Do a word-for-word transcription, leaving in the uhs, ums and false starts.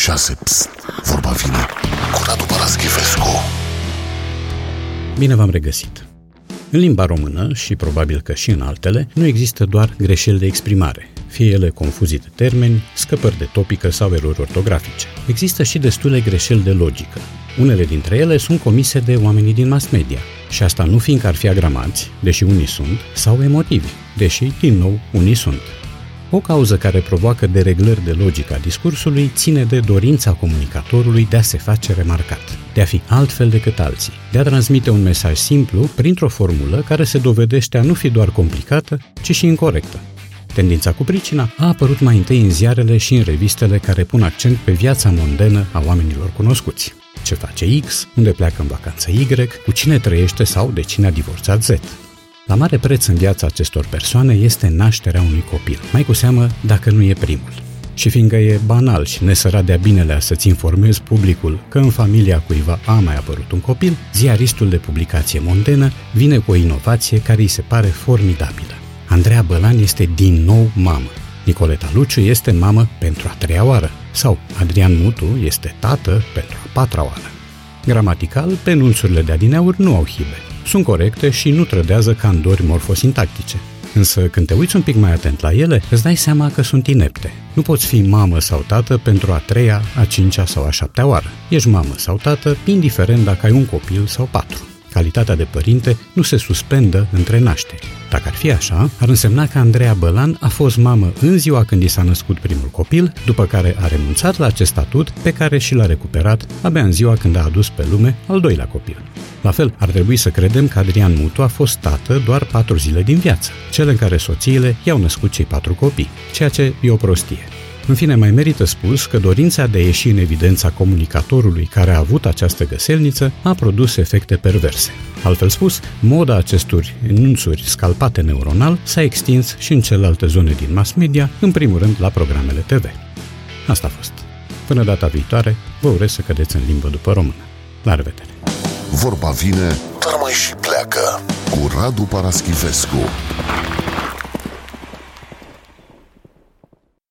șase. Psst, vorba vine cu Radu Paraschivescu. Bine v-am regăsit! În limba română, și probabil că și în altele, nu există doar greșeli de exprimare, fie ele confuzii de termeni, scăpări de topică sau erori ortografice. Există și destule greșeli de logică. Unele dintre ele sunt comise de oamenii din mass media. Și asta nu fiindcă ar fi agramați, deși unii sunt, sau emotivi, deși, din nou, unii sunt. O cauză care provoacă dereglări de logică a discursului ține de dorința comunicatorului de a se face remarcat, de a fi altfel decât alții, de a transmite un mesaj simplu printr-o formulă care se dovedește a nu fi doar complicată, ci și incorectă. Tendința cu pricina a apărut mai întâi în ziarele și în revistele care pun accent pe viața mondenă a oamenilor cunoscuți. Ce face X, unde pleacă în vacanță Y, cu cine trăiește sau de cine a divorțat Z. La mare preț în viața acestor persoane este nașterea unui copil, mai cu seamă dacă nu e primul. Și fiindcă e banal și nesărat de-a binelea să-ți informezi publicul că în familia cuiva a mai apărut un copil, ziaristul de publicație mondenă vine cu o inovație care îi se pare formidabilă. Andreea Bălan este din nou mamă. Nicoleta Luciu este mamă pentru a treia oară. Sau Adrian Mutu este tată pentru a patra oară. Gramatical, penunțurile de adineauri nu au hibe. Sunt corecte și nu trădează candori morfosintactice. Însă când te uiți un pic mai atent la ele, îți dai seama că sunt inepte. Nu poți fi mamă sau tată pentru a treia, a cincea sau a șaptea oară. Ești mamă sau tată, indiferent dacă ai un copil sau patru. Calitatea de părinte nu se suspendă între nașteri. Dacă ar fi așa, ar însemna că Andreea Bălan a fost mamă în ziua când i s-a născut primul copil, după care a renunțat la acest statut pe care și l-a recuperat abia în ziua când a adus pe lume al doilea copil. La fel, ar trebui să credem că Adrian Mutu a fost tată doar patru zile din viață, cele în care soțiile i-au născut cei patru copii, ceea ce e o prostie. În fine, mai merită spus că dorința de a ieși în evidența comunicatorului care a avut această găselniță a produs efecte perverse. Altfel spus, moda acestor enunțuri scalpate neuronal s-a extins și în celelalte zone din mass media, în primul rând la programele T V. Asta a fost. Până data viitoare, vă urez să cădeți în limbă după română. La revedere! Vorba vine, dar mai și pleacă cu Radu Paraschivescu.